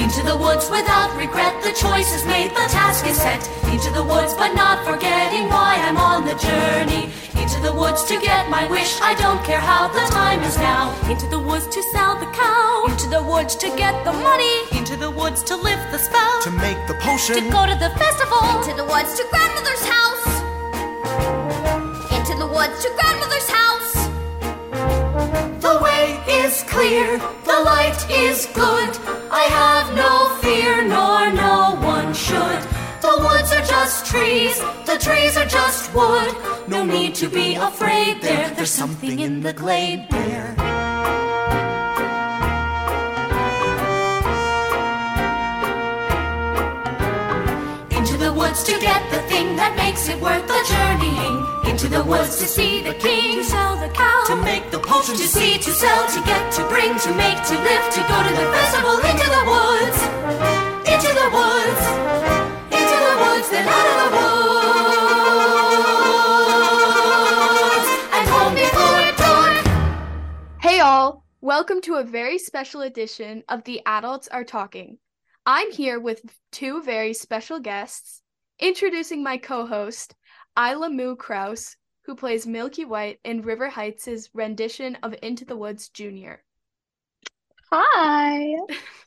Into the woods without regret, the choice is made, the task is set. Into the woods but not forgetting why I'm on the journey. Into the woods to get my wish, I don't care how, the time is now. Into the woods to sell the cow. Into the woods to get the money. Into the woods to lift the spell. To make the potion. To go to the festival. Into the woods to grandmother's house. Into the woods to grandmother's house. The way is clear, the light is good. I have no fear, nor no one should. The woods are just trees, the trees are just wood. No need to be afraid there, there's something in the glade there. Into the woods to get the thing that makes it worth the journeying. Into the woods to see the king, to sell the cow, to make the potion, to see, to sell, to get, to bring, to make, to lift, to go to the festival. Into the woods, into the woods, into the woods, then out of the woods, and home before dawn. Hey all, welcome to a very special edition of The Adults Are Talking. I'm here with two very special guests, introducing my co-host, Isla Moo Kraus, who plays Milky White in River Heights' rendition of Into the Woods Jr. Hi.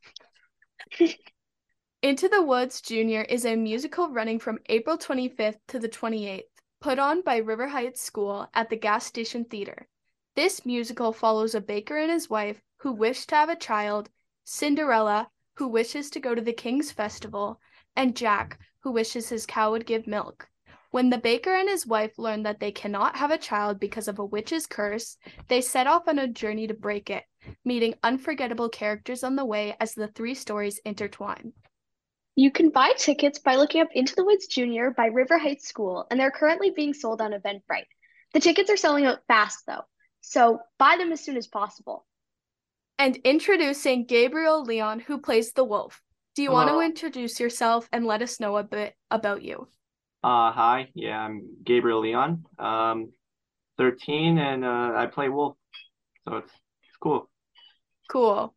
Into the Woods Jr. is a musical running from April 25th to the 28th, put on by River Heights School at the Gas Station Theater. This musical follows a baker and his wife who wish to have a child, Cinderella, who wishes to go to the King's Festival, and Jack, who wishes his cow would give milk. When the baker and his wife learn that they cannot have a child because of a witch's curse, they set off on a journey to break it, meeting unforgettable characters on the way as the three stories intertwine. You can buy tickets by looking up Into the Woods Jr. by River Heights School, and they're currently being sold on Eventbrite. The tickets are selling out fast, though, so buy them as soon as possible. And introducing Gabriel Leon, who plays the wolf. Do you want to Hello. introduce yourself and let us know a bit about you? Hi. Yeah, I'm Gabriel Leon. 13, and I play Wolf, so it's cool. Cool.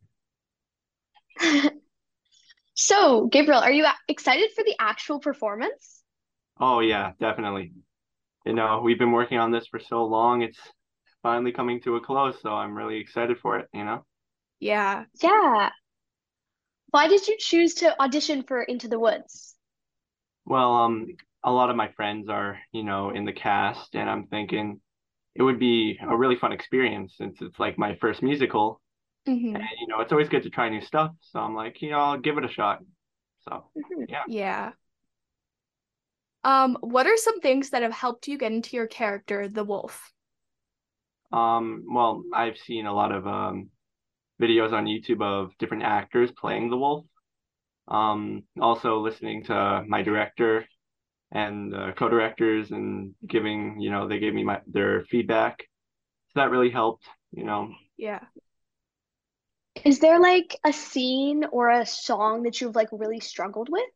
So, Gabriel, are you excited for the actual performance? Oh yeah, definitely. We've been working on this for so long. It's finally coming to a close, so I'm really excited for it, Yeah. Yeah. Why did you choose to audition for Into the Woods? Well, a lot of my friends are, in the cast, and I'm thinking it would be a really fun experience since it's like my first musical. Mm-hmm. And, it's always good to try new stuff. So I'm like, I'll give it a shot. So, yeah. Yeah. What are some things that have helped you get into your character, the wolf? Well, I've seen a lot of videos on YouTube of different actors playing the wolf. Also listening to my director and co-directors and giving, they gave me their feedback. So that really helped, Yeah. Is there like a scene or a song that you've like really struggled with?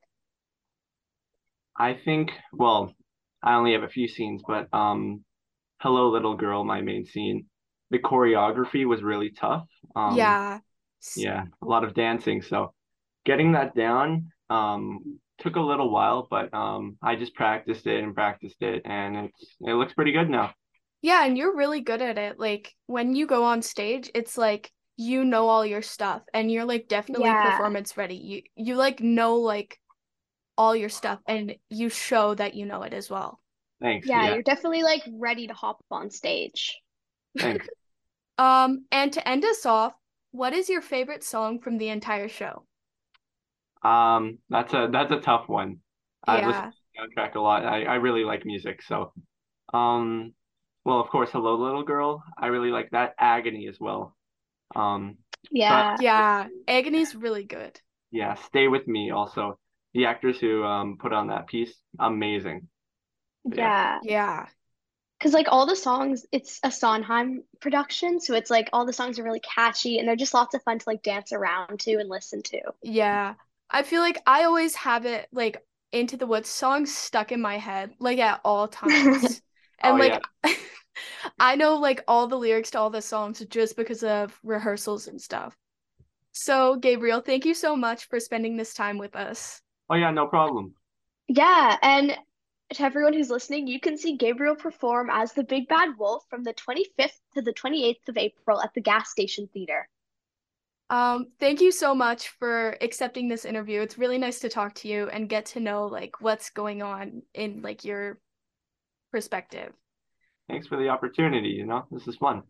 I think, well, I only have a few scenes, but Hello Little Girl, my main scene, the choreography was really tough. Yeah. Yeah, a lot of dancing. So getting that down took a little while, but I just practiced it, and it looks pretty good now. Yeah, and you're really good at it. Like, when you go on stage, it's like you know all your stuff, and you're like definitely Yeah. performance ready. You like know like all your stuff, and you show that you know it as well. Thanks. Yeah, you're definitely like ready to hop on stage. Thanks. And to end us off, what is your favorite song from the entire show? That's a tough one. I listen Yeah. to the soundtrack a lot. I really like music, so well, of course, Hello Little Girl. I really like that. Agony as well. Yeah. Yeah, Agony's really good. Yeah, Stay With Me also. The actors who put on that piece, amazing. Yeah. Yeah. Because like all the songs, it's a Sondheim production, so it's like all the songs are really catchy and they're just lots of fun to like dance around to and listen to. Yeah. I feel like I always have it like Into the Woods songs stuck in my head like at all times. And Oh, like I know like all the lyrics to all the songs just because of rehearsals and stuff. So, Gabriel, thank you so much for spending this time with us. Oh yeah, no problem. Yeah, and to everyone who's listening, you can see Gabriel perform as the Big Bad Wolf from the 25th to the 28th of April at the Gas Station Theater. Thank you so much for accepting this interview. It's really nice to talk to you and get to know like what's going on in like your perspective. Thanks for the opportunity, this is fun.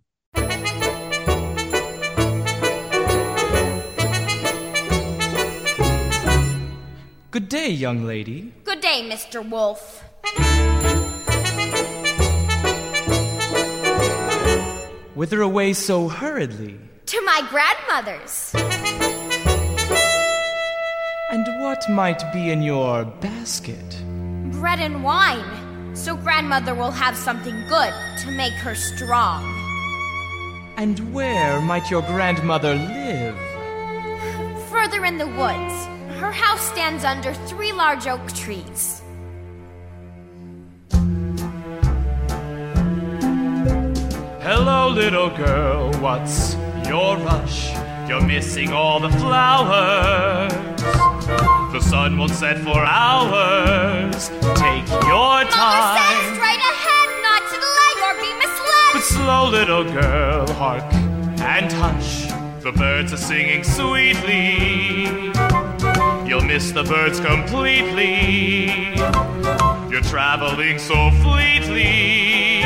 Good day, young lady. Good day, Mr. Wolf. Whither away so hurriedly? To my grandmother's. And what might be in your basket? Bread and wine, so grandmother will have something good to make her strong. And where might your grandmother live? Further in the woods. Her house stands under 3 large oak trees. Hello, little girl, what's your rush? You're missing all the flowers. The sun won't set for hours. Take your time. Mother says straight ahead, not to delay or be misled. But slow, little girl, hark and hush. The birds are singing sweetly. You'll miss the birds completely. You're traveling so fleetly.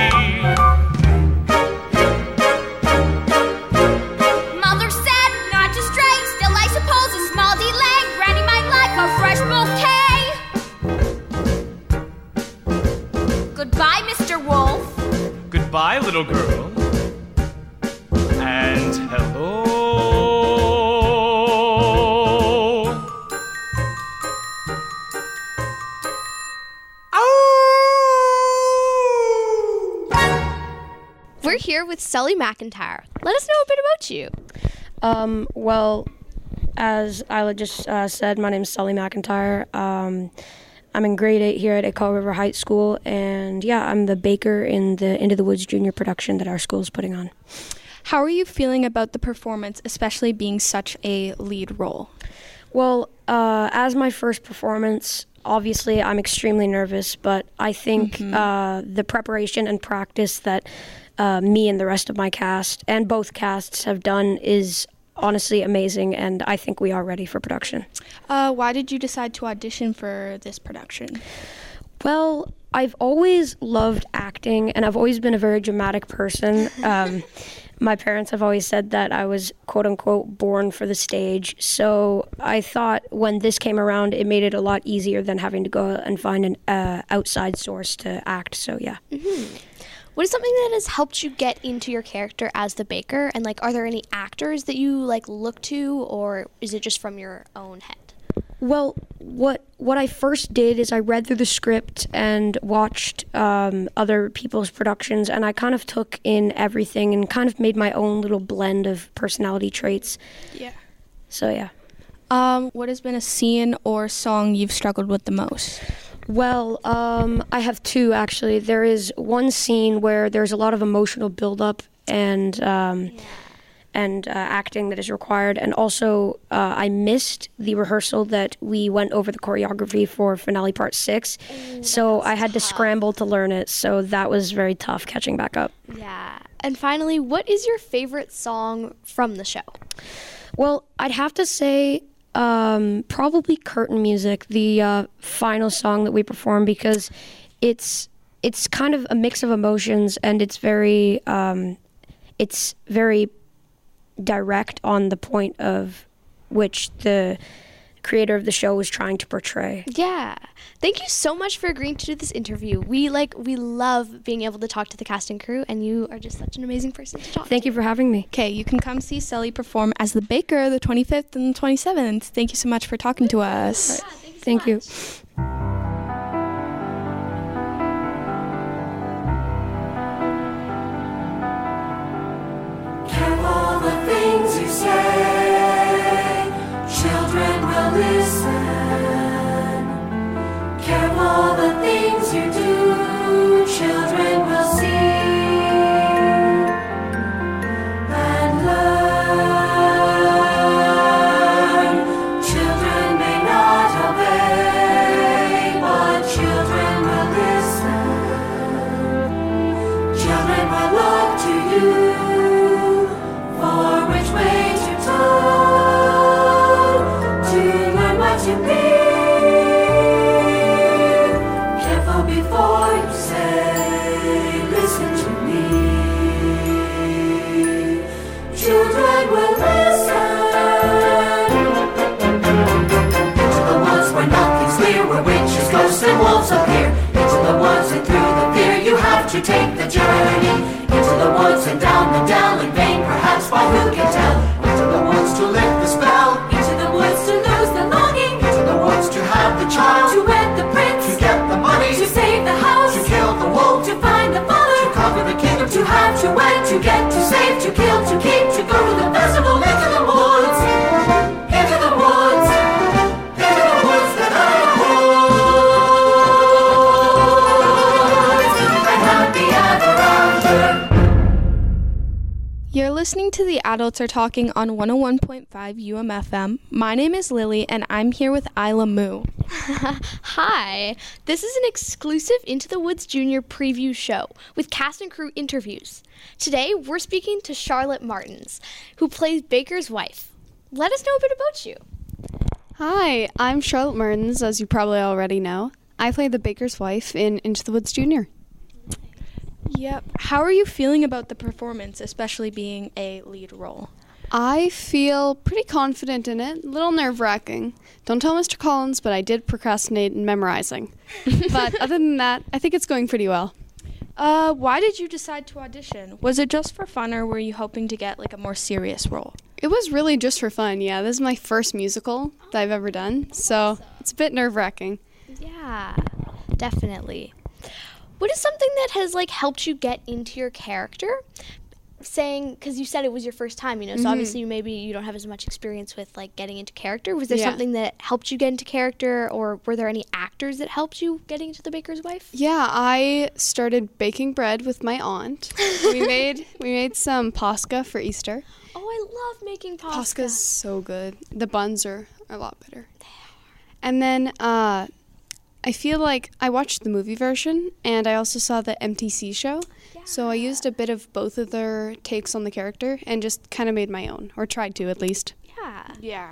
Mother said not to stray. Still, I suppose a small delay. Granny might like a fresh bouquet. Goodbye, Mr. Wolf. Goodbye, little girl. And hello. We're here with Sully McIntyre. Let us know a bit about you. Well, as Isla just said, my name is Sully McIntyre. I'm in grade 8 here at Echo River Heights School, and yeah, I'm the baker in the Into the Woods Junior production that our school is putting on. How are you feeling about the performance, especially being such a lead role? Well, as my first performance, obviously I'm extremely nervous, but I think the preparation and practice that me and the rest of my cast and both casts have done is honestly amazing, and I think we are ready for production. Why did you decide to audition for this production? Well, I've always loved acting, and I've always been a very dramatic person. My parents have always said that I was, quote-unquote, born for the stage. So I thought when this came around, it made it a lot easier than having to go and find an outside source to act. So, yeah. Mm-hmm. What is something that has helped you get into your character as the baker? And, are there any actors that you, look to, or is it just from your own head? Well, what I first did is I read through the script and watched other people's productions, and I kind of took in everything and kind of made my own little blend of personality traits. Yeah. So, yeah. What has been a scene or song you've struggled with the most? Well, I have two, actually. There is one scene where there's a lot of emotional buildup and acting that is required. And also, I missed the rehearsal that we went over the choreography for finale part 6. So I had to scramble to learn it. So that was very tough catching back up. Yeah. And finally, what is your favorite song from the show? Well, I'd have to say probably Curtain Music, the final song that we perform, because it's kind of a mix of emotions, and it's very direct on the point of which the creator of the show was trying to portray. Yeah. Thank you so much for agreeing to do this interview. We love being able to talk to the cast and crew, and you are just such an amazing person to talk to. Thank you for having me. Okay, you can come see Sully perform as the baker the 25th and the 27th. Thank you so much for talking to us. Yeah, Thank you. Careful the things you say, children will listen. Careful the things you do, children will see and learn. children will listen. Into the woods where nothing's clear, where witches, ghosts, and wolves appear. Into the woods and through the fear, you have to take the journey. Into the woods and down the dell, in vain perhaps, by who can tell. Into the woods to lift the spell. Into the woods to lose the longing. Into the woods to have the child. To wed the prince. To get the money. To save the house. To kill the wolf. To find the father. To conquer the kingdom. To have, to wed, to get, to save, to kill, to keep, to go to the festival. Into the woods. Into the woods. Into the woods that are the woods. And happy ever after. You're listening to The Adults Are Talking on 101.5 UMFM. My name is Lily, and I'm here with Isla Moo. Hi. This is an exclusive Into the Woods Junior preview show with cast and crew interviews. Today, we're speaking to Charlotte Martins, who plays Baker's wife. Let us know a bit about you. Hi, I'm Charlotte Martins, as you probably already know. I play the baker's wife in Into the Woods Junior. Yep. How are you feeling about the performance, especially being a lead role? I feel pretty confident in it, a little nerve-wracking. Don't tell Mr. Collins, but I did procrastinate in memorizing. But other than that, I think it's going pretty well. Why did you decide to audition? Was it just for fun, or were you hoping to get like a more serious role? It was really just for fun, yeah. This is my first musical that I've ever done, so it's a bit nerve-wracking. Yeah, definitely. What is something that has like helped you get into your character? Saying, because you said it was your first time, you know, so obviously maybe you don't have as much experience with like getting into character. Was there something that helped you get into character, or were there any actors that helped you getting into the baker's wife? Yeah, I started baking bread with my aunt. we made some Pascha for Easter. Oh, I love making pasta. Pascha's so good. The buns are a lot better. And then I feel like I watched the movie version, and I also saw the MTC show. So I used a bit of both of their takes on the character and just kind of made my own, or tried to at least. Yeah.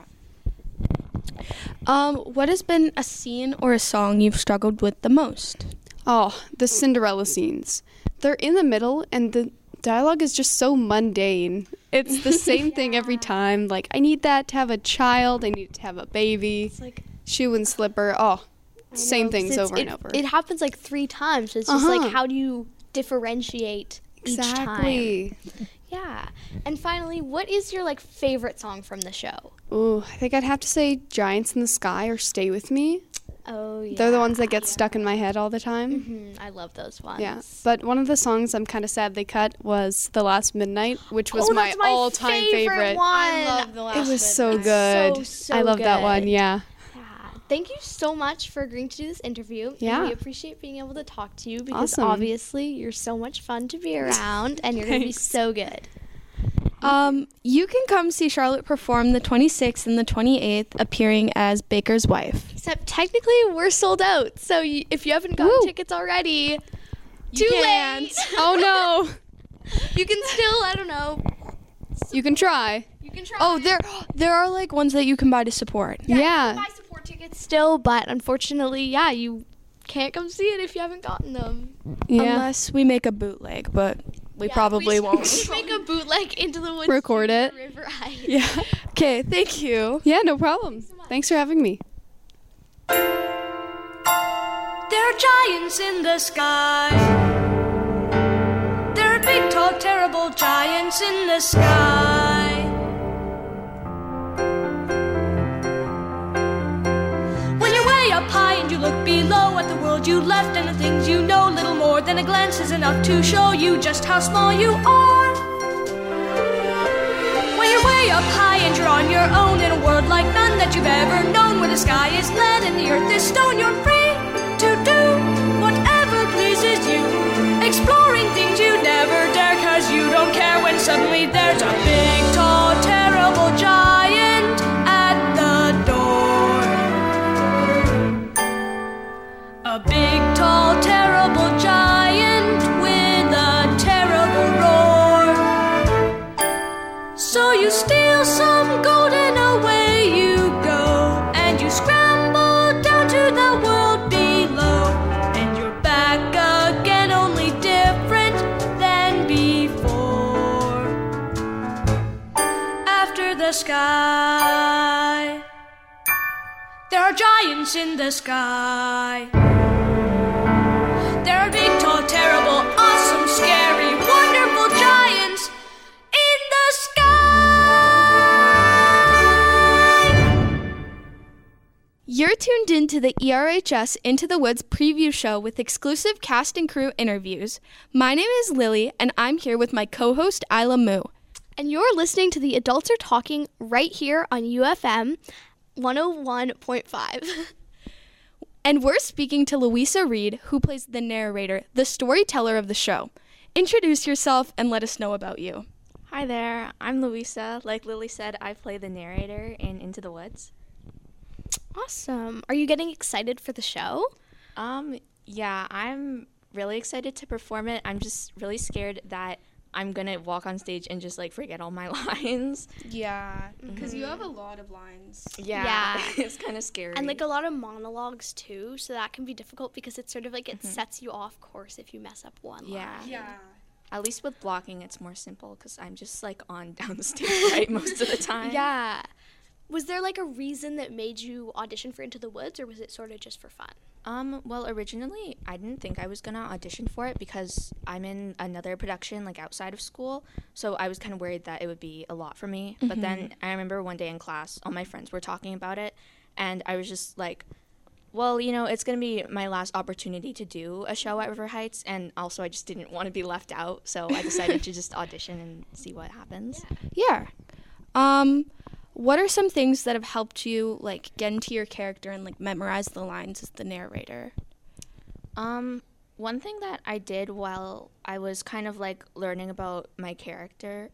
What has been a scene or a song you've struggled with the most? Oh, the Cinderella scenes. They're in the middle, and the dialogue is just so mundane. It's the same thing every time. Like, I need that to have a child. I need to have a baby. It's like shoe and slipper. Oh, same things over and over. It happens like 3 times. So it's just like, how do you differentiate each time? Yeah. And finally, what is your like favorite song from the show? Ooh, I think I'd have to say Giants in the Sky or Stay With Me. Oh, yeah. They're the ones that get stuck in my head all the time. I love those ones. Yeah, but one of the songs I'm kind of sad they cut was The Last Midnight, which was my all-time favorite. One. I love The Last It was Midnight. so good. So I love that good. one, yeah. Thank you so much for agreeing to do this interview. Yeah. And we appreciate being able to talk to you because Awesome. obviously you're so much fun to be around and you're going to be so good. You can come see Charlotte perform the 26th and the 28th, appearing as Baker's wife. Except technically we're sold out. So if you haven't gotten tickets already, too late. Oh, no. You can still, I don't know. You can try. You can try. Oh, there are like ones that you can buy to support. You Yeah. can buy support tickets still, but unfortunately, you can't come see it if you haven't gotten them. Yeah. Unless we make a bootleg, but we probably won't. We make a bootleg Into the Woods. Record it. River Heights. Yeah. Okay, thank you. Yeah, no problem. Thanks for having me. There are giants in the sky. There are big, tall, terrible giants in the sky. When you're way up high and you look below at the world you left and the things you know, little more than a glance is enough to show you just how small you are. When you're way up high and you're on your own in a world like none that you've ever known, where the sky is lead and the earth is stone, you're free to do whatever pleases you, exploring things you never dare, 'cause you don't care when suddenly there's a big, tall, terrible giant at the door. A big, tall, terrible giant with a terrible roar. So you steal some gold and away you go, and you scramble down to the world below, and you're back again, only different than before. the sky. There are giants in the sky. There are big, tall, terrible, awesome, scary, wonderful giants in the sky. You're tuned in to the ERHS Into the Woods preview show with exclusive cast and crew interviews. My name is Lily, and I'm here with my co-host, Isla Moo. And you're listening to the Adults Are Talking right here on UFM 101.5. And we're speaking to Louisa Reed, who plays the narrator, the storyteller of the show. Introduce yourself and let us know about you. Hi there, I'm Louisa. Like Lily said, I play the narrator in Into the Woods. Awesome. Are you getting excited for the show? Yeah, I'm really excited to perform it. I'm just really scared that I'm gonna walk on stage and just like forget all my lines. Yeah, because you have a lot of lines. Yeah. It's kind of scary. And like a lot of monologues too, so that can be difficult because it's sort of like it sets you off course if you mess up one line. Yeah. At least with blocking, it's more simple because I'm just like on down the stage right most of the time. Yeah. Was there like a reason that made you audition for Into the Woods, or was it sort of just for fun? Well, originally, I didn't think I was going to audition for it because I'm in another production, like, outside of school, so I was kind of worried that it would be a lot for me. But then I remember one day in class, all my friends were talking about it, and I was just like, well, you know, it's going to be my last opportunity to do a show at River Heights, and also I just didn't want to be left out, so I decided to just audition and see what happens. Yeah. What are some things that have helped you, like, get into your character and, like, memorize the lines as the narrator? One thing that I did while I was kind of, like, learning about my character,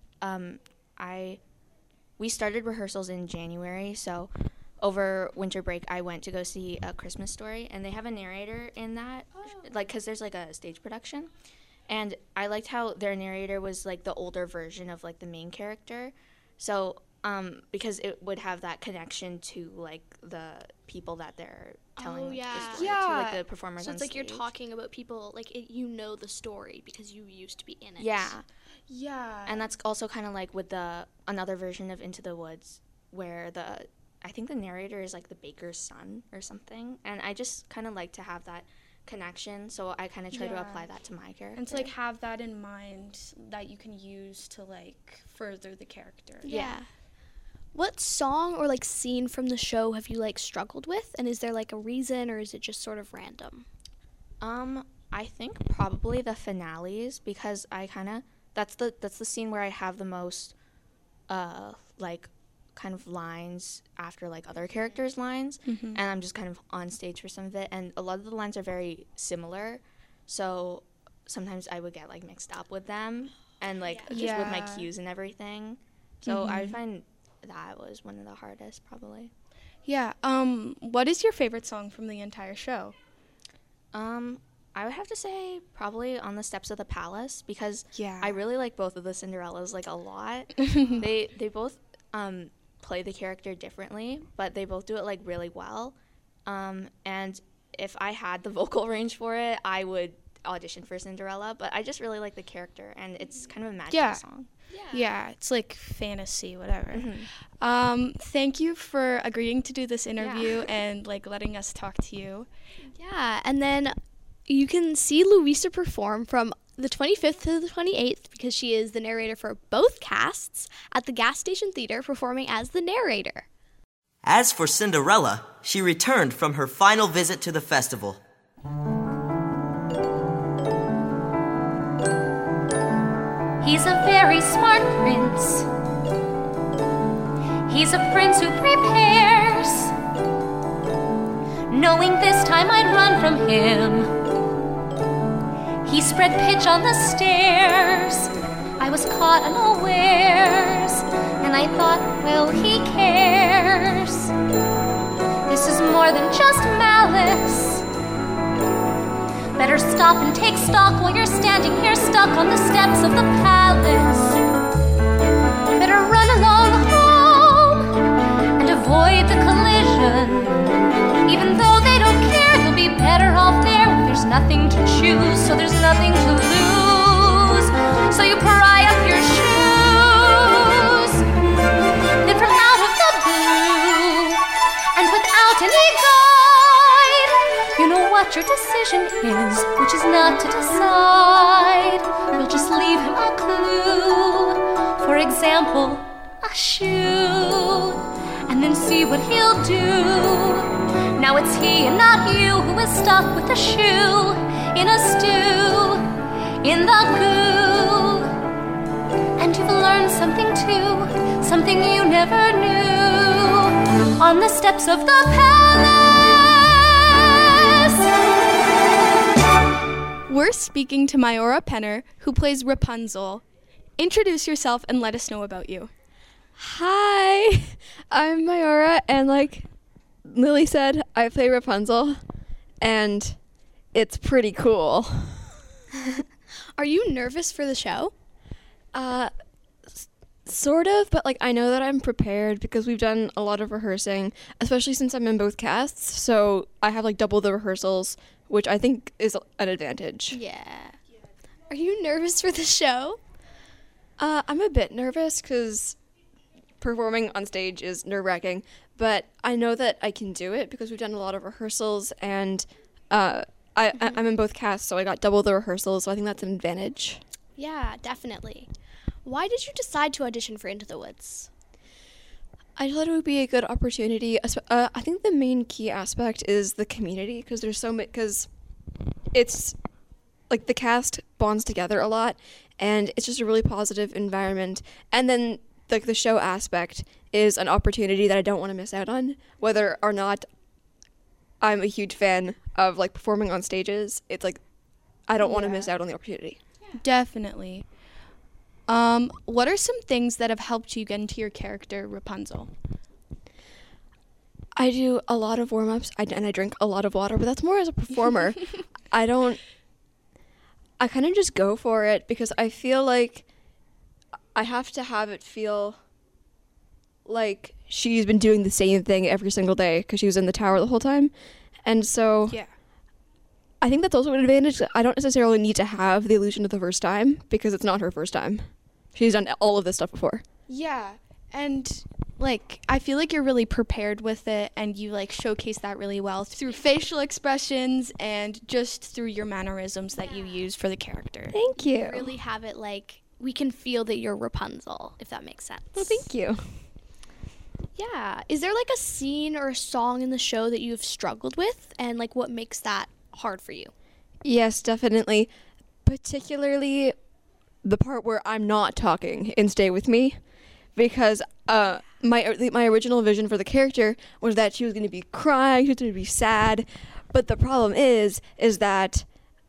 we started rehearsals in January, so over winter break, I went to go see A Christmas Story, and they have a narrator in that, like, because there's, like, a stage production, and I liked how their narrator was, like, the older version of, like, the main character, so because it would have that connection to like the people that they're telling the story to, like the performers so on it's like stage. you're talking about people like you know the story because you used to be in it. Yeah. And that's also kind of like with the another version of Into the Woods where I think the narrator is like the baker's son or something, and I just kind of like to have that connection, so I kind of try to apply that to my character. And to like have that in mind that you can use to like further the character. Yeah. What song or like scene from the show have you like struggled with, and is there like a reason or is it just sort of random? I think probably the finales, because I kind of that's the scene where I have the most like kind of lines after like other characters' lines, and I'm just kind of on stage for some of it, and a lot of the lines are very similar, so sometimes I would get like mixed up with them and like just with my cues and everything. So I would find that was one of the hardest, probably. Yeah. What is your favorite song from the entire show? I would have to say probably On the Steps of the Palace, because I really like both of the Cinderellas like a lot. They both play the character differently, but they both do it like really well. And if I had the vocal range for it, I would audition for Cinderella, but I just really like the character, and it's kind of a magical song. Yeah, it's like fantasy, whatever. Thank you for agreeing to do this interview and like letting us talk to you. Yeah, and then you can see Louisa perform from the 25th to the 28th, because she is the narrator for both casts, at the Gas Station Theater performing as the narrator. As for Cinderella, she returned from her final visit to the festival. He's a very smart prince. He's a prince who prepares, knowing this time I'd run from him. He spread pitch on the stairs. I was caught unawares, and I thought, well, he cares. This is more than just malice. Better stop and take stock while you're standing here stuck on the steps of the palace. Better run along home and avoid the collision. Even though they don't care, you'll be better off there. There's nothing to choose, so there's nothing to lose. So you pry up your shoes. Then from passion is, which is not to decide. We'll just leave him a clue. For example, a shoe. And then see what he'll do. Now it's he and not you who is stuck with a shoe in a stew, in the goo. And you've learned something too, something you never knew, on the steps of the palace. We're speaking to Mayora Penner, who plays Rapunzel. Introduce yourself and let us know about you. Hi, I'm Mayora, and like Lily said, I play Rapunzel, and it's pretty cool. Are you nervous for the show? Sort of, but like I know that I'm prepared because we've done a lot of rehearsing, especially since I'm in both casts, so I have like double the rehearsals, which I think is an advantage. Yeah. Are you nervous for the show? I'm a bit nervous because performing on stage is nerve-wracking, but I know that I can do it because we've done a lot of rehearsals, and I'm in both casts, so I got double the rehearsals, so I think that's an advantage. Yeah, definitely. Why did you decide to audition for Into the Woods? I thought it would be a good opportunity. I think the main key aspect is the community, because there's so much, because it's like the cast bonds together a lot, and it's just a really positive environment. And then like the show aspect is an opportunity that I don't want to miss out on, whether or not I'm a huge fan of like performing on stages. It's like I don't want to miss out on the opportunity. Definitely. What are some things that have helped you get into your character, Rapunzel? I do a lot of warm-ups, and I drink a lot of water, but that's more as a performer. I kind of just go for it because I feel like I have to have it feel like she's been doing the same thing every single day because she was in the tower the whole time. And so I think that's also an advantage. I don't necessarily need to have the illusion of the first time because it's not her first time. She's done all of this stuff before. Yeah, and like I feel like you're really prepared with it, and you like showcase that really well through facial expressions and just through your mannerisms that you use for the character. Thank you. You really have it like we can feel that you're Rapunzel, if that makes sense. Well, thank you. Yeah. Is there like a scene or a song in the show that you've struggled with, and like what makes that hard for you? Yes, definitely. Particularly the part where I'm not talking in Stay With Me, because my original vision for the character was that she was going to be crying, she was going to be sad, but the problem is that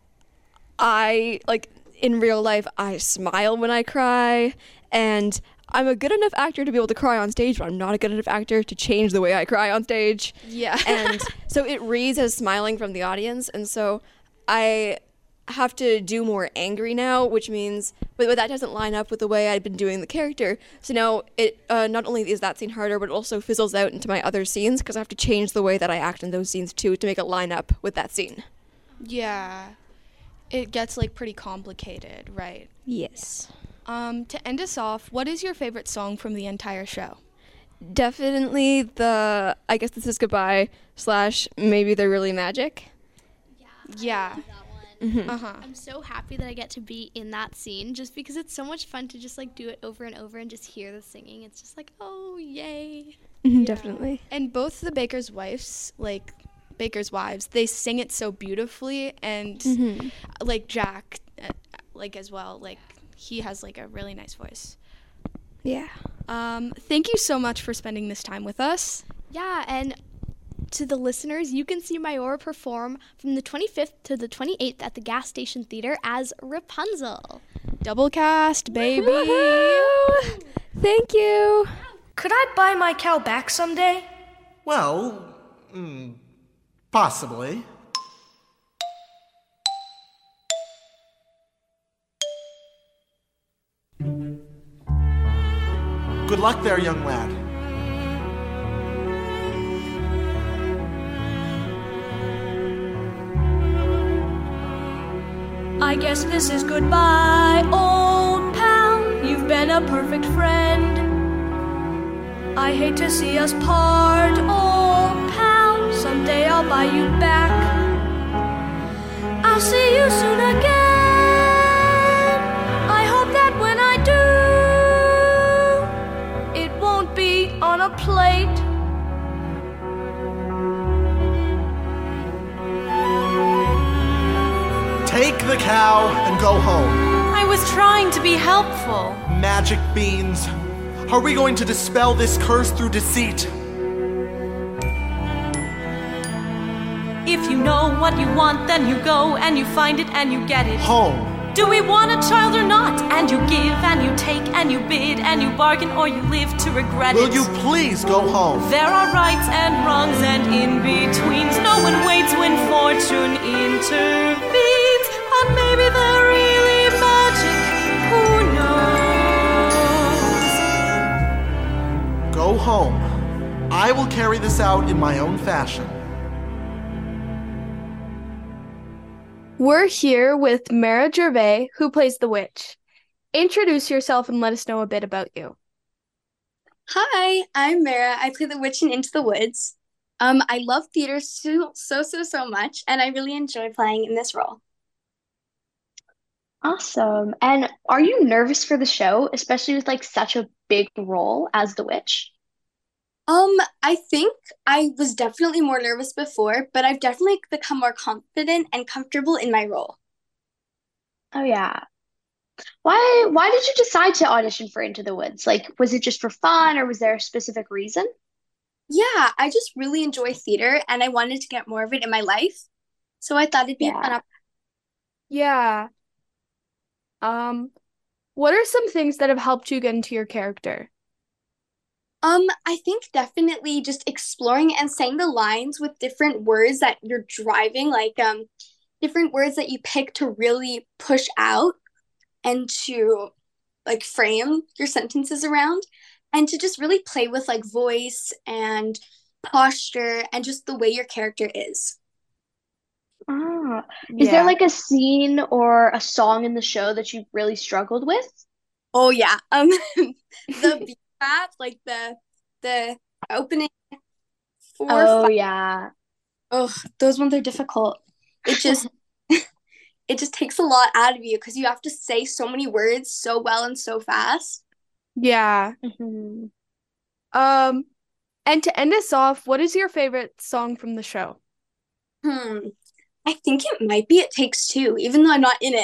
I, like, in real life, I smile when I cry, and I'm a good enough actor to be able to cry on stage, but I'm not a good enough actor to change the way I cry on stage. Yeah. And so it reads as smiling from the audience, and so I have to do more angry now, which means, but that doesn't line up with the way I'd been doing the character. So now it not only is that scene harder, but it also fizzles out into my other scenes because I have to change the way that I act in those scenes too to make it line up with that scene. Yeah. It gets like pretty complicated, right? Yes. To end us off, what is your favorite song from the entire show? Definitely the I Guess This Is Goodbye / Maybe They're Really Magic. Yeah. Mm-hmm. I'm so happy that I get to be in that scene just because it's so much fun to just like do it over and over and just hear the singing. It's just like, oh, yay. Mm-hmm, definitely. And both the Baker's Wives, they sing it so beautifully, and like Jack, like as well, like he has like a really nice voice. Yeah. Thank you so much for spending this time with us. Yeah, and to the listeners, you can see Mayora perform from the 25th to the 28th at the Gas Station Theater as Rapunzel. Double cast, baby. Woo-hoo! Thank you. Could I buy my cow back someday? Well, possibly. Good luck there, young lad. I guess this is goodbye, old pal. You've been a perfect friend. I hate to see us part, old pal. Someday I'll buy you back. I'll see you soon again. I hope that when I do, it won't be on a plate. Take the cow and go home. I was trying to be helpful. Magic beans. Are we going to dispel this curse through deceit? If you know what you want, then you go and you find it and you get it. Home. Do we want a child or not? And you give and you take and you bid and you bargain, or you live to regret it. Will you please go home? There are rights and wrongs and in-betweens. No one waits when fortune intervenes. And maybe they're really magic. Who knows? Go home. I will carry this out in my own fashion. We're here with Mara Gervais, who plays the witch. Introduce yourself and let us know a bit about you. Hi, I'm Mara. I play the witch in Into the Woods. I love theater so much, and I really enjoy playing in this role. Awesome. And are you nervous for the show, especially with like such a big role as the witch? I think I was definitely more nervous before, but I've definitely become more confident and comfortable in my role. Oh yeah. Why did you decide to audition for Into the Woods? Like, was it just for fun or was there a specific reason? Yeah, I just really enjoy theater and I wanted to get more of it in my life. So I thought it'd be a fun opportunity. Yeah. What are some things that have helped you get into your character? I think definitely just exploring and saying the lines with different words that you're driving, like different words that you pick to really push out and to like frame your sentences around, and to just really play with like voice and posture and just the way your character is. Is there like a scene or a song in the show that you really struggled with? Oh yeah. The beat rap, like the opening 4 or 5. Yeah. Oh, those ones are difficult. It just it just takes a lot out of you because you have to say so many words so well and so fast. Yeah. Mm-hmm. And to end us off, what is your favorite song from the show? I think it might be It Takes Two, even though I'm not in it.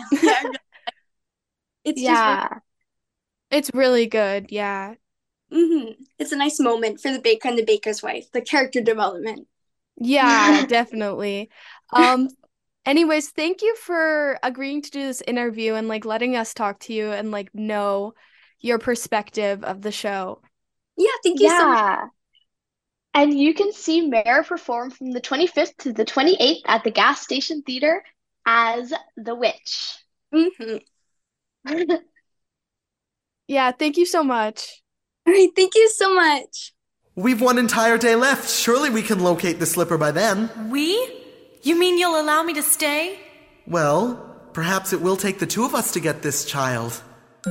It's It's really good, yeah. It's a nice moment for the baker and the baker's wife, the character development. Yeah, definitely. Anyways, thank you for agreeing to do this interview and like letting us talk to you and like know your perspective of the show. Yeah, thank you so much. And you can see Mara perform from the 25th to the 28th at the Gas Station Theater as the witch. Yeah, thank you so much. All right, thank you so much. We've one entire day left. Surely we can locate the slipper by then. We? You mean you'll allow me to stay? Well, perhaps it will take the two of us to get this child.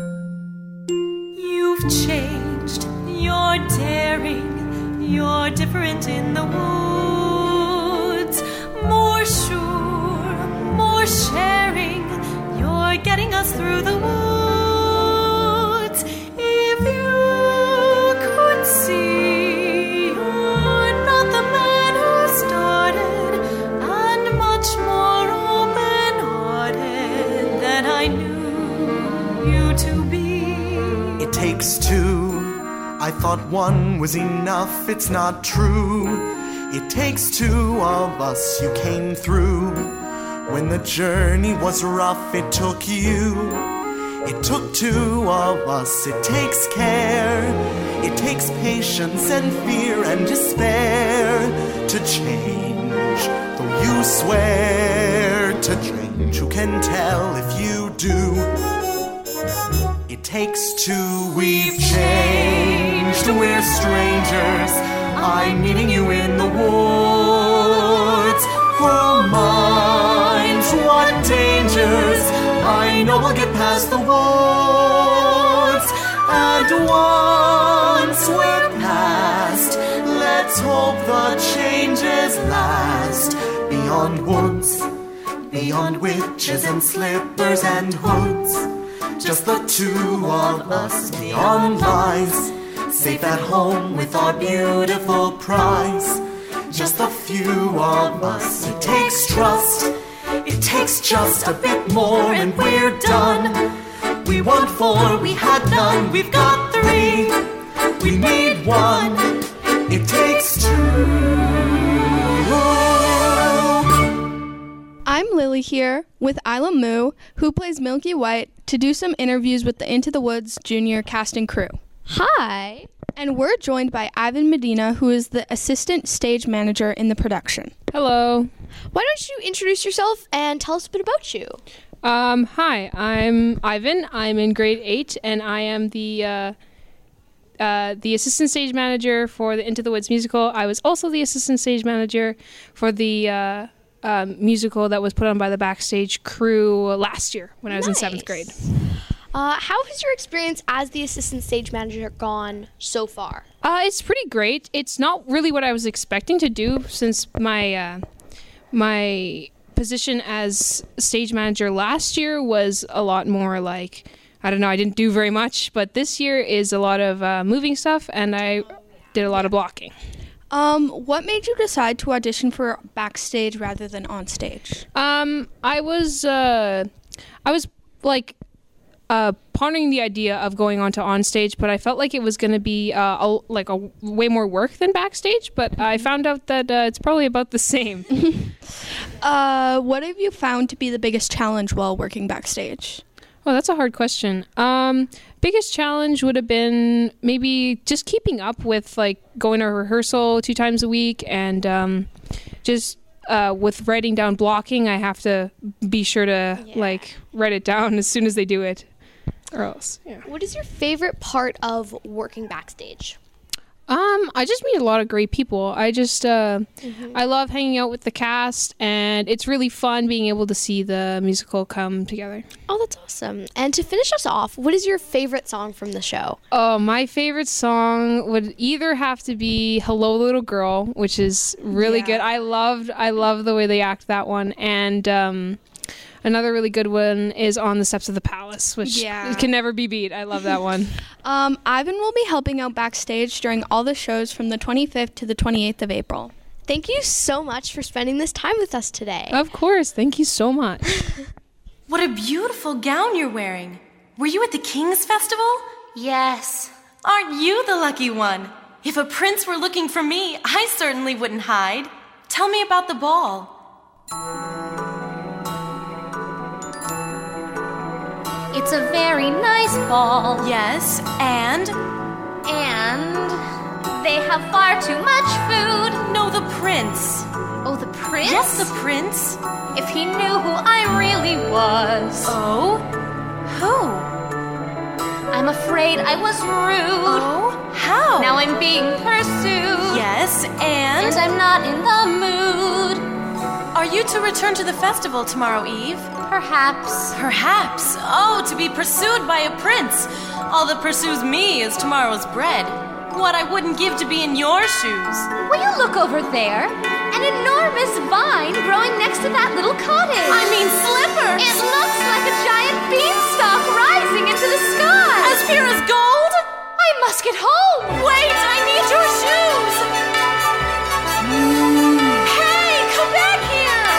You've changed. You're daring. You're different in the woods. More sure, more sharing. You're getting us through the woods. If you could see, you're not the man who started, and much more open-hearted than I knew you to be. It takes two. I thought one was enough. It's not true. It takes two of us. You came through. When the journey was rough, it took you. It took two of us. It takes care. It takes patience and fear and despair to change. Though you swear to change, who can tell if you do? It takes two. We've changed. We're strangers. I'm meeting you in the woods. Who minds what dangers? I know we'll get past the woods. And once we're past, let's hope the changes last. Beyond woods, beyond witches and slippers and hoods. Just the two of us beyond lies, safe at home with our beautiful prize. Just a few of us, it takes trust. It takes just a bit more and we're done. We want 4, we had none, we've got 3. We need 1, it takes 2. I'm Lily here with Isla Moo, who plays Milky White, to do some interviews with the Into the Woods Junior cast and crew. Hi! And we're joined by Ivan Medina, who is the assistant stage manager in the production. Hello. Why don't you introduce yourself and tell us a bit about you? Hi, I'm Ivan. I'm in grade 8, and I am the assistant stage manager for the Into the Woods musical. I was also the assistant stage manager for the musical that was put on by the Backstage crew last year when I was in 7th grade. How has your experience as the assistant stage manager gone so far? It's pretty great. It's not really what I was expecting to do, since my position as stage manager last year was a lot more like, I don't know, I didn't do very much, but this year is a lot of moving stuff, and I did a lot of blocking. What made you decide to audition for Backstage rather than on stage? I was like pondering the idea of going on to onstage, but I felt like it was going to be a way more work than Backstage, but I found out that it's probably about the same. What have you found to be the biggest challenge while working Backstage? Oh, that's a hard question. Biggest challenge would have been maybe just keeping up with like going to rehearsal 2 times a week, and just with writing down blocking, I have to be sure to like write it down as soon as they do it, or else. Yeah. What is your favorite part of working Backstage? I just meet a lot of great people. I just I love hanging out with the cast, and it's really fun being able to see the musical come together. Oh, that's awesome. And to finish us off, what is your favorite song from the show? Oh, my favorite song would either have to be Hello Little Girl, which is really good. I love the way they act that one, and another really good one is On the Steps of the Palace, which can never be beat. I love that one. Ivan will be helping out Backstage during all the shows from the 25th to the 28th of April. Thank you so much for spending this time with us today. Of course. Thank you so much. What a beautiful gown you're wearing. Were you at the King's Festival? Yes. Aren't you the lucky one? If a prince were looking for me, I certainly wouldn't hide. Tell me about the ball. It's a very nice ball. Yes, and they have far too much food. No, the prince. Oh, the prince? Yes, the prince. If he knew who I really was. Oh? Who? I'm afraid I was rude. Oh? How? Now I'm being pursued. Yes, and I'm not in the mood. Are you to return to the festival tomorrow eve? Perhaps. Perhaps? Oh, to be pursued by a prince. All that pursues me is tomorrow's bread. What I wouldn't give to be in your shoes. Will you look over there? An enormous vine growing next to that little cottage. I mean slippers. It looks like a giant beanstalk rising into the sky. As pure as gold? I must get home. Wait, I need your shoes. Hey, come back here.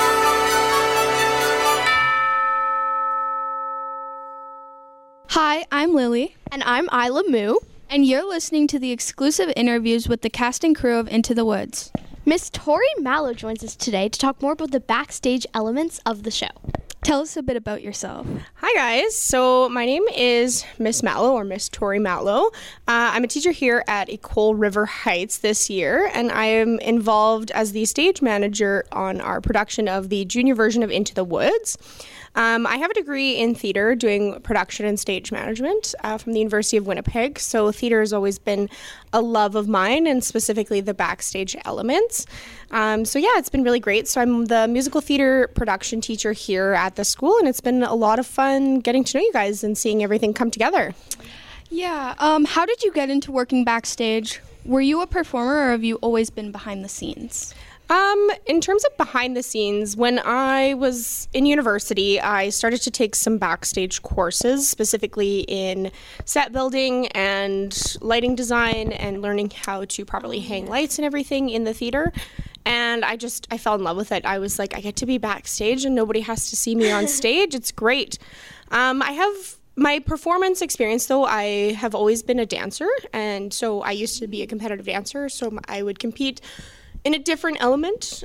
Hi, I'm Lily. And I'm Isla Moo. And you're listening to the exclusive interviews with the cast and crew of Into the Woods. Miss Tori Mallow joins us today to talk more about the backstage elements of the show. Tell us a bit about yourself. Hi guys, so my name is Miss Mallow, or Miss Tori Mallow. I'm a teacher here at Ecole River Heights this year, and I am involved as the stage manager on our production of the junior version of Into the Woods. I have a degree in theater doing production and stage management from the University of Winnipeg, so theater has always been a love of mine, and specifically the backstage elements. So yeah, it's been really great. So I'm the musical theater production teacher here at the school, and it's been a lot of fun getting to know you guys and seeing everything come together. Yeah, how did you get into working backstage? Were you a performer, or have you always been behind the scenes? In terms of behind the scenes, when I was in university, I started to take some backstage courses, specifically in set building and lighting design and learning how to properly hang lights and everything in the theater. And I fell in love with it. I was like, I get to be backstage and nobody has to see me on stage. It's great. I have my performance experience, though. I have always been a dancer, and so I used to be a competitive dancer, so I would compete in a different element,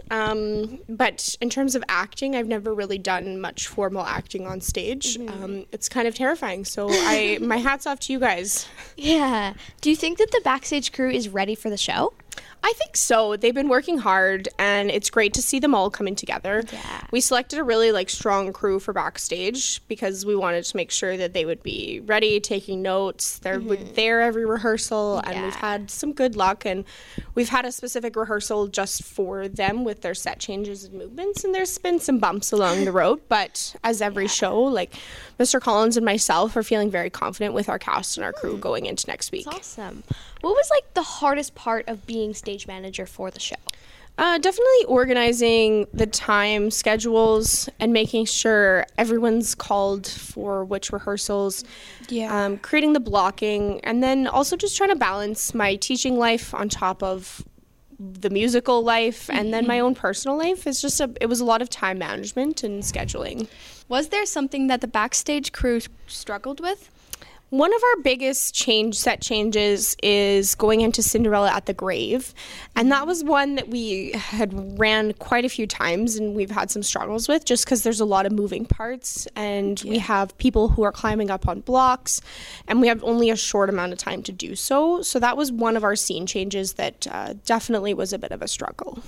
but in terms of acting, I've never really done much formal acting on stage. It's kind of terrifying, so my hat's off to you guys. Yeah. Do you think that the backstage crew is ready for the show? I think so. They've been working hard, and it's great to see them all coming together. Yeah. We selected a really strong crew for backstage because we wanted to make sure that they would be ready, taking notes. They're there every rehearsal, and we've had some good luck. And we've had a specific rehearsal just for them with their set changes and movements, and there's been some bumps along the road. But as every show, Mr. Collins and myself are feeling very confident with our cast and our crew going into next week. That's awesome. What was the hardest part of being stage manager for the show? Definitely organizing the time schedules and making sure everyone's called for which rehearsals. Yeah. Creating the blocking, and then also just trying to balance my teaching life on top of the musical life, and then my own personal life. It was a lot of time management and scheduling. Was there something that the backstage crew struggled with? One of our biggest set changes is going into Cinderella at the Grave. And that was one that we had ran quite a few times and we've had some struggles with just because there's a lot of moving parts and we have people who are climbing up on blocks and we have only a short amount of time to do so. So that was one of our scene changes that definitely was a bit of a struggle.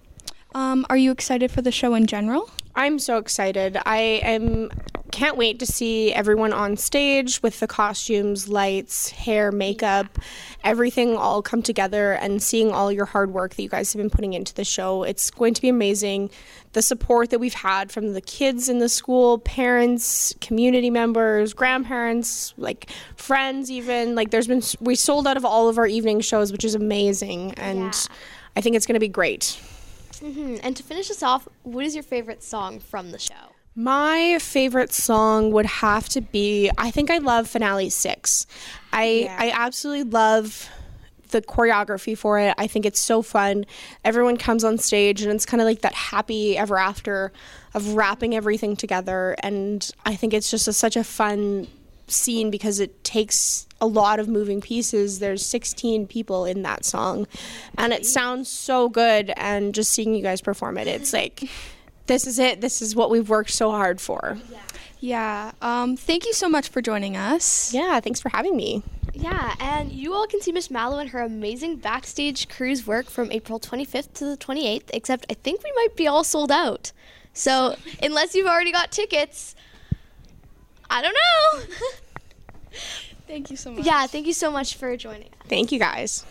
Are you excited for the show in general? I'm so excited. Can't wait to see everyone on stage with the costumes, lights, hair, makeup, everything all come together, and seeing all your hard work that you guys have been putting into the show. It's going to be amazing. The support that we've had from the kids in the school, parents, community members, grandparents, friends even. We sold out of all of our evening shows, which is amazing, and I think it's going to be great. And to finish us off, what is your favorite song from the show? My favorite song would have to be, I think I love Finale 6. I absolutely love the choreography for it. I think it's so fun. Everyone comes on stage and it's kind of like that happy ever after of wrapping everything together. And I think it's just such a fun scene because it takes a lot of moving pieces. There's 16 people in that song and it sounds so good, and just seeing you guys perform it, it's this is it. This is what we've worked so hard for. Yeah. Thank you so much for joining us. Yeah, thanks for having me. Yeah, and you all can see Miss Mallow and her amazing backstage cruise work from April 25th to the 28th, except I think we might be all sold out. So unless you've already got tickets, I don't know. Thank you so much. Yeah, thank you so much for joining us. Thank you guys.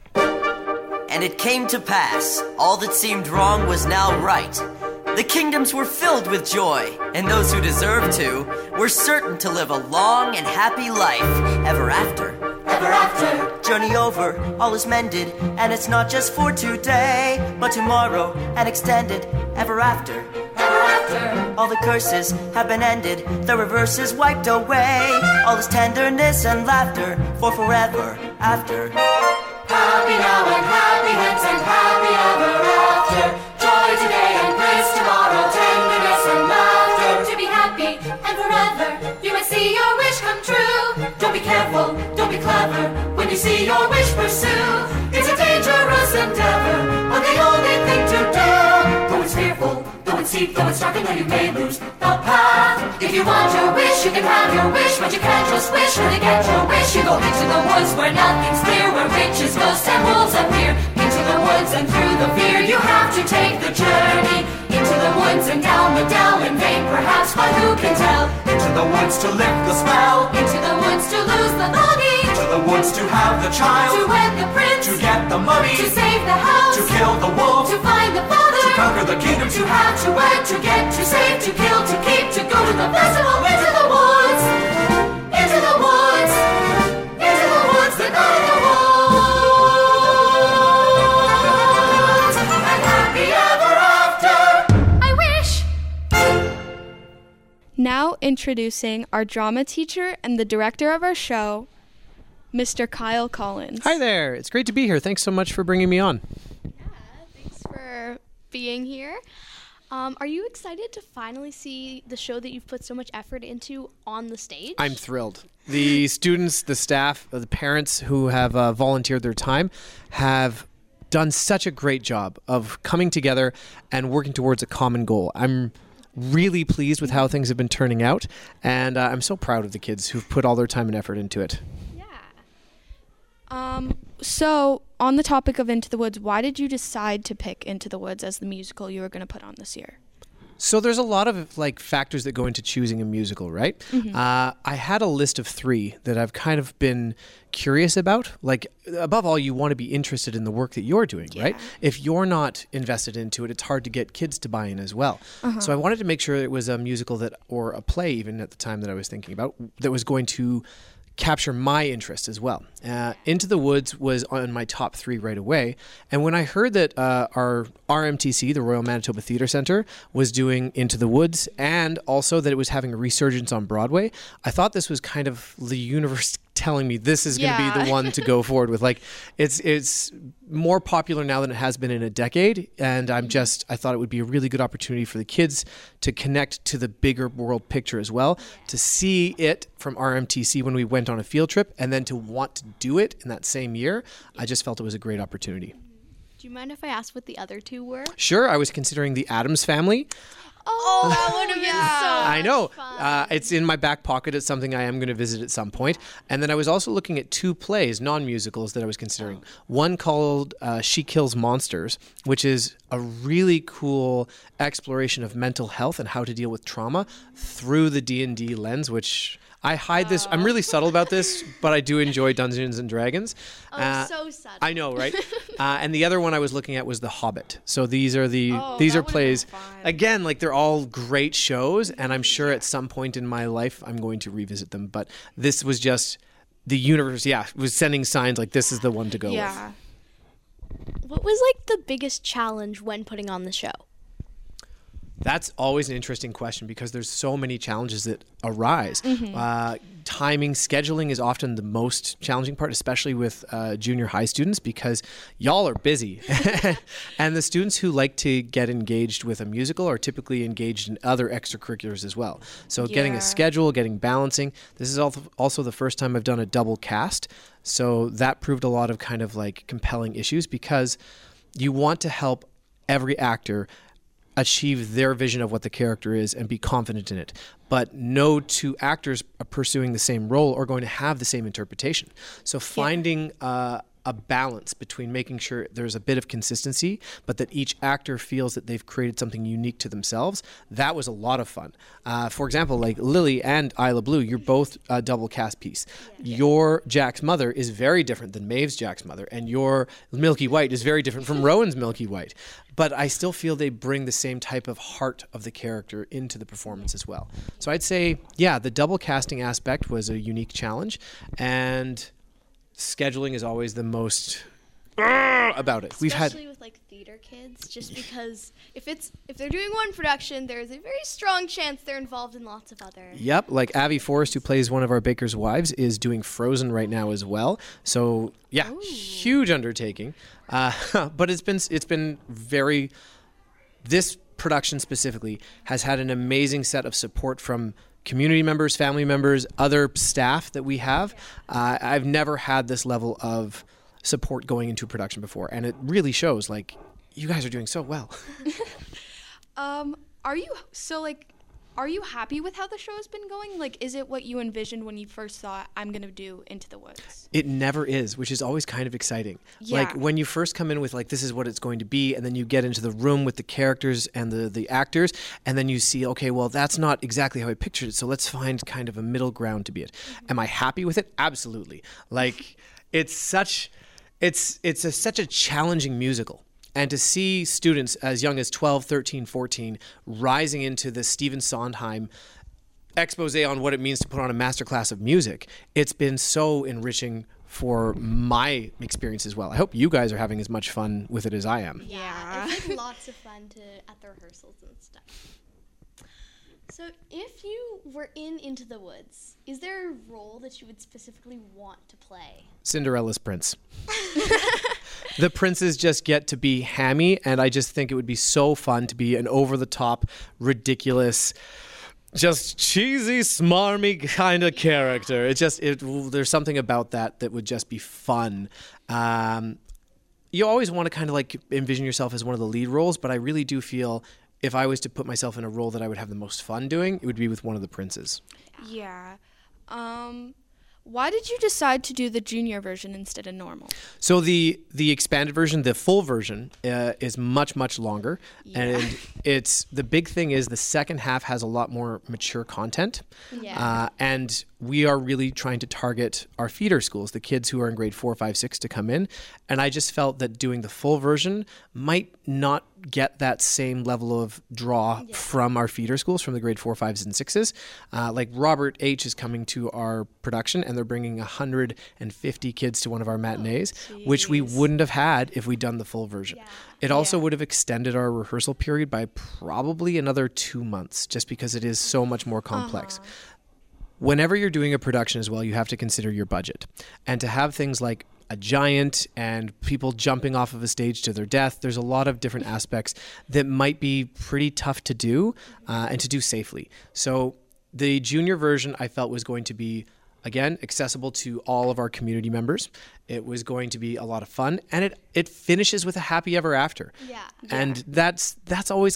And it came to pass, all that seemed wrong was now right. The kingdoms were filled with joy, and those who deserved to were certain to live a long and happy life ever after. Ever after. Journey over, all is mended, and it's not just for today, but tomorrow and extended ever after. Ever after. All the curses have been ended, the reverse is wiped away. All is tenderness and laughter for forever after. Happy now and happy hence and happy ever after. Joy today and bliss tomorrow, tenderness and laughter. To be happy and forever, you must see your wish come true. Don't be careful, don't be clever, when you see your wish pursue. It's a dangerous endeavor, but the only thing to do. Though it's fearful, though it's steep, though it's dark, and though you may lose the path. If you want your wish, you can have your wish, but you can't just wish when you get your wish. You go into the woods where nothing's clear, where witches, ghosts, and wolves appear. Into the woods and through the fear, you have to take the journey. Into the woods and down the dell, in vain perhaps, but who can tell? Into the woods to lift the spell. Into the woods to lose the money. To the woods to have the child. To wed the prince. To get the money. To save the house. To kill the wolf. To find the father. To conquer the kingdom. To have, to wed, to get, to save, to kill, to keep, to go to the festival. Into the woods. Into the woods. Into the woods that are the woods. And happy now introducing our drama teacher and the director of our show, Mr. Kyle Collins. Hi there. It's great to be here. Thanks so much for bringing me on. Thanks for being here. Are you excited to finally see the show that you've put so much effort into on the stage? I'm thrilled. The students, the staff, the parents who have volunteered their time have done such a great job of coming together and working towards a common goal. I'm really pleased with how things have been turning out, and I'm so proud of the kids who've put all their time and effort into it. So, on the topic of Into the Woods, why did you decide to pick Into the Woods as the musical you were going to put on this year? So there's a lot of factors that go into choosing a musical, right? Mhm. I had a list of 3 that I've kind of been curious about. Like, above all, you want to be interested in the work that you're doing, right? If you're not invested into it, it's hard to get kids to buy in as well. So I wanted to make sure it was a musical or a play, even at the time that I was thinking about, that was going to capture my interest as well. Into the Woods was on my top 3 right away. And when I heard that our RMTC, the Royal Manitoba Theatre Centre, was doing Into the Woods, and also that it was having a resurgence on Broadway, I thought this was kind of the universe telling me this is going to be the one to go forward with. Like, it's more popular now than it has been in a decade, and I thought it would be a really good opportunity for the kids to connect to the bigger world picture as well, to see it from RMTC when we went on a field trip, and then to want to do it in that same year. I just felt it was a great opportunity. Do you mind if I ask what the other 2 were? Sure, I was considering The Addams Family. Oh, that would have been so I know. It's in my back pocket. It's something I am going to visit at some point. And then I was also looking at 2 plays, non-musicals, that I was considering. One called She Kills Monsters, which is a really cool exploration of mental health and how to deal with trauma through the D&D lens, which I hide this. I'm really subtle about this, but I do enjoy Dungeons and Dragons. So subtle. I know, right? And the other one I was looking at was The Hobbit. So these are plays. Again, they're all great shows, and I'm sure at some point in my life I'm going to revisit them. But this was just the universe. Yeah, was sending signs like this is the one to go with. What was the biggest challenge when putting on the show? That's always an interesting question because there's so many challenges that arise. Timing, scheduling is often the most challenging part, especially with junior high students, because y'all are busy. And the students who like to get engaged with a musical are typically engaged in other extracurriculars as well. So getting a schedule, getting balancing. This is also the first time I've done a double cast. So that proved a lot of kind of compelling issues because you want to help every actor achieve their vision of what the character is and be confident in it. But no 2 actors pursuing the same role are going to have the same interpretation. So finding a balance between making sure there's a bit of consistency, but that each actor feels that they've created something unique to themselves, that was a lot of fun. For example, Lily and Isla Blue, you're both a double cast piece. Your Jack's mother is very different than Maeve's Jack's mother, and your Milky White is very different from Rowan's Milky White. But I still feel they bring the same type of heart of the character into the performance as well. So I'd say, the double casting aspect was a unique challenge, and scheduling is always the most about it. Especially with theater kids, just because if they're doing one production, there's a very strong chance they're involved in lots of other. Yep, Avi Forrest, who plays one of our baker's wives, is doing Frozen right now as well. So huge undertaking. But it's been very. This production specifically has had an amazing set of support from community members, family members, other staff that we have. I've never had this level of support going into production before, and it really shows. You guys are doing so well. Are you happy with how the show has been going? Is it what you envisioned when you first thought, I'm going to do Into the Woods? It never is, which is always kind of exciting. When you first come in with this is what it's going to be, and then you get into the room with the characters and the actors, and then you see, okay, well, that's not exactly how I pictured it, so let's find kind of a middle ground to be it. Am I happy with it? Absolutely. It's such a challenging musical. And to see students as young as 12, 13, 14 rising into the Stephen Sondheim expose on what it means to put on a masterclass of music, it's been so enriching for my experience as well. I hope you guys are having as much fun with it as I am. Yeah, it's lots of fun at the rehearsals and stuff. So, if you were in Into the Woods, is there a role that you would specifically want to play? Cinderella's prince. The princes just get to be hammy, and I just think it would be so fun to be an over-the-top, ridiculous, just cheesy, smarmy kind of character. There's something about that would just be fun. You always want to kind of like envision yourself as one of the lead roles, but I really do feel if I was to put myself in a role that I would have the most fun doing, it would be with one of the princes. Yeah. Why did you decide to do the junior version instead of normal? So the expanded version, the full version, is much, much longer. Yeah. And the big thing is the second half has a lot more mature content. Yeah. And we are really trying to target our feeder schools, the kids who are in grade 4, 5, 6 to come in. And I just felt that doing the full version might not get that same level of draw from our feeder schools, from the grade 4, 5s, and 6s. Like Robert H. is coming to our production, and they're bringing 150 kids to one of our matinees, which we wouldn't have had if we'd done the full version. Yeah. It also would have extended our rehearsal period by probably another 2 months, just because it is so much more complex. Whenever you're doing a production as well, you have to consider your budget. And to have things like a giant and people jumping off of a stage to their death, there's a lot of different aspects that might be pretty tough to do and to do safely. So the junior version I felt was going to be, again, accessible to all of our community members. It was going to be a lot of fun, and it finishes with a happy ever after. Yeah. And that's always,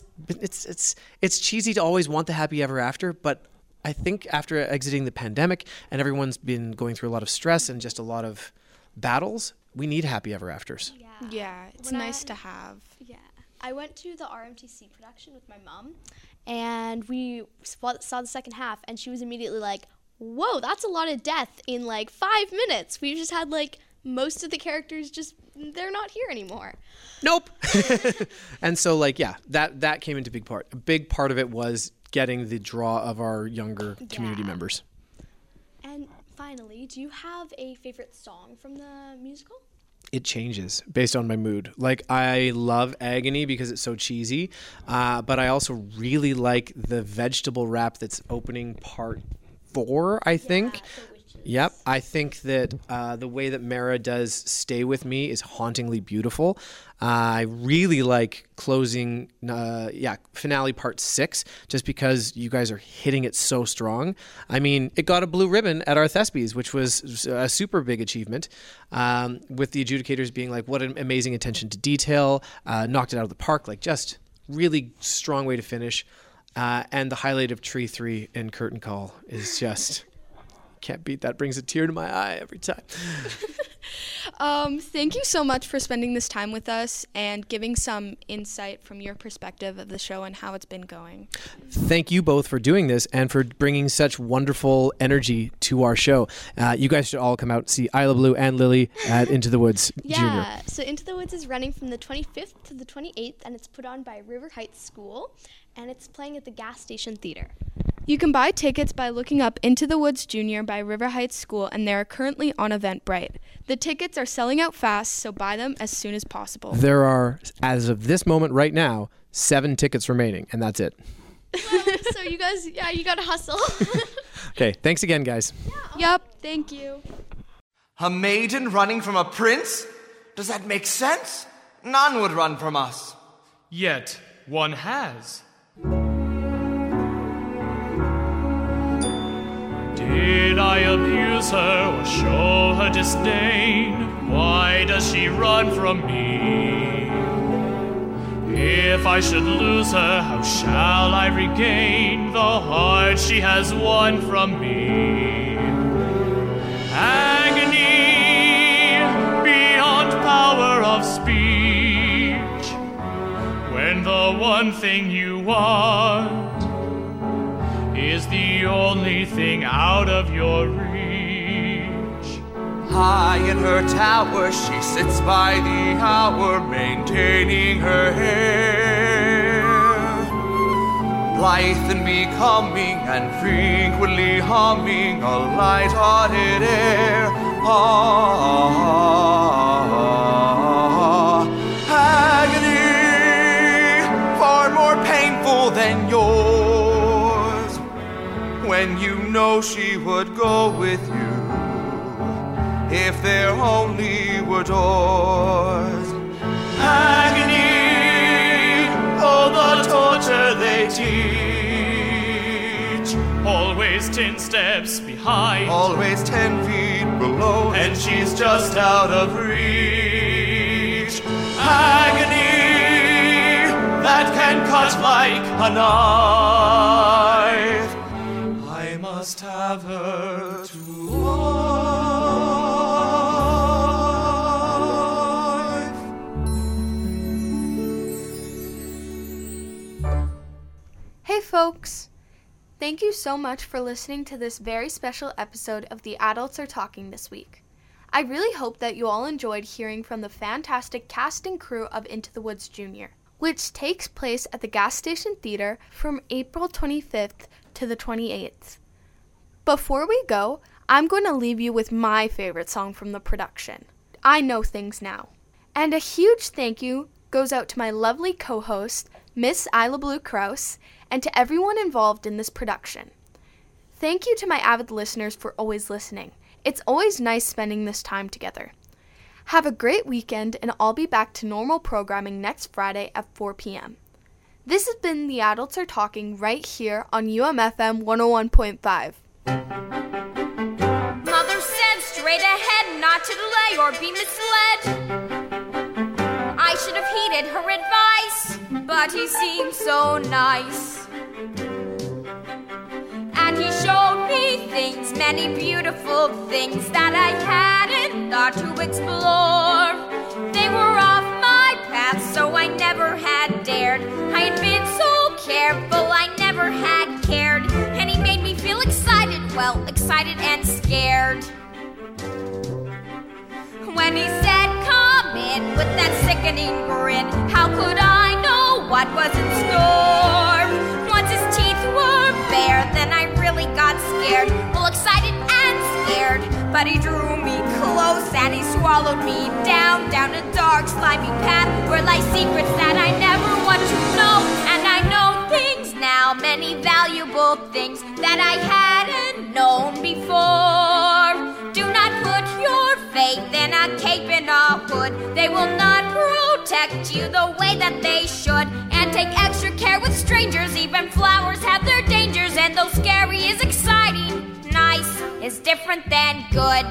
it's cheesy to always want the happy ever after, but I think after exiting the pandemic and everyone's been going through a lot of stress and just a lot of battles, we need happy ever afters. Yeah, it's nice to have. Yeah. I went to the RMTC production with my mom, and we saw the second half, and she was immediately like, whoa, that's a lot of death in like 5 minutes. We just had like most of the characters they're not here anymore. Nope. And so that came into big part. A big part of it was getting the draw of our younger community members. And finally, do you have a favorite song from the musical? It changes based on my mood. Like, I love Agony because it's so cheesy, but I also really like the vegetable rap that's opening part 4, I think. Yep. I think that the way that Mara does Stay With Me is hauntingly beautiful. I really like closing, finale part 6, just because you guys are hitting it so strong. I mean, it got a blue ribbon at our Thespies, which was a super big achievement, with the adjudicators being like, what an amazing attention to detail, knocked it out of the park, like just really strong way to finish. And the highlight of Tree 3 in Curtain Call is just... can't beat that. Brings a tear to my eye every time. Thank you so much for spending this time with us and giving some insight from your perspective of the show and how it's been going. Thank you both for doing this and for bringing such wonderful energy to our show. You guys should all come out and see Isla Blue and Lily at Into the Woods Junior. Yeah, so Into the Woods is running from the 25th to the 28th, and it's put on by River Heights School, and it's playing at the Gas Station Theater. You can buy tickets by looking up Into the Woods Junior by River Heights School, and they are currently on Eventbrite. The tickets are selling out fast, so buy them as soon as possible. There are, as of this moment right now, 7 tickets remaining, and that's it. So you guys, you gotta hustle. Okay, thanks again, guys. Yep, thank you. A maiden running from a prince? Does that make sense? None would run from us. Yet one has. Did I abuse her or show her disdain? Why does she run from me? If I should lose her, how shall I regain the heart she has won from me? Agony beyond power of speech, when the one thing you want is the only thing out of your reach. High in her tower, she sits by the hour, maintaining her hair. Blithe and becoming, and frequently humming a light-hearted air. Agony, far more painful than yours. and you know she would go with you if there only were doors. Agony, oh, the torture they teach. Always 10 steps behind, always 10 feet below, and she's just out of reach. Agony that can cut like a knife. I must have her to wife. Hey folks! Thank you so much for listening to this very special episode of The Adults Are Talking this week. I really hope that you all enjoyed hearing from the fantastic cast and crew of Into the Woods Junior, which takes place at the Gas Station Theater from April 25th to the 28th. Before we go, I'm going to leave you with my favorite song from the production, I Know Things Now. And a huge thank you goes out to my lovely co-host, Miss Isla Blue Kraus, and to everyone involved in this production. Thank you to my avid listeners for always listening. It's always nice spending this time together. Have a great weekend, and I'll be back to normal programming next Friday at 4 p.m. This has been The Adults Are Talking right here on UMFM 101.5. Mother said straight ahead, not to delay or be misled. I should have heeded her advice, but he seemed so nice. And he showed me things, many beautiful things that I hadn't thought to explore. They were off my path, so I never had dared. I had been so careful, I never had cared. And he made me feel excited, well, excited and scared. When he said, come in, with that sickening grin, how could I know what was in store? Once his teeth were bare, then I really got scared, well, excited and scared. But he drew me close and he swallowed me down a dark, slimy path where lie secrets that I never want to know. And I know things now, many valuable things that I hadn't known before. Do not put your faith in a cape and a hood. They will not protect you the way that they should. And take extra care with strangers. Even flowers have their dangers. And though scary is exciting, nice is different than good.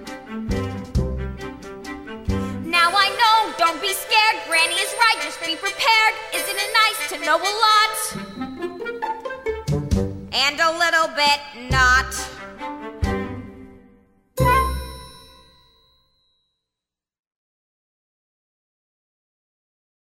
Now I know, don't be scared. Granny is right, just be prepared. Isn't it nice to know a lot? And a little bit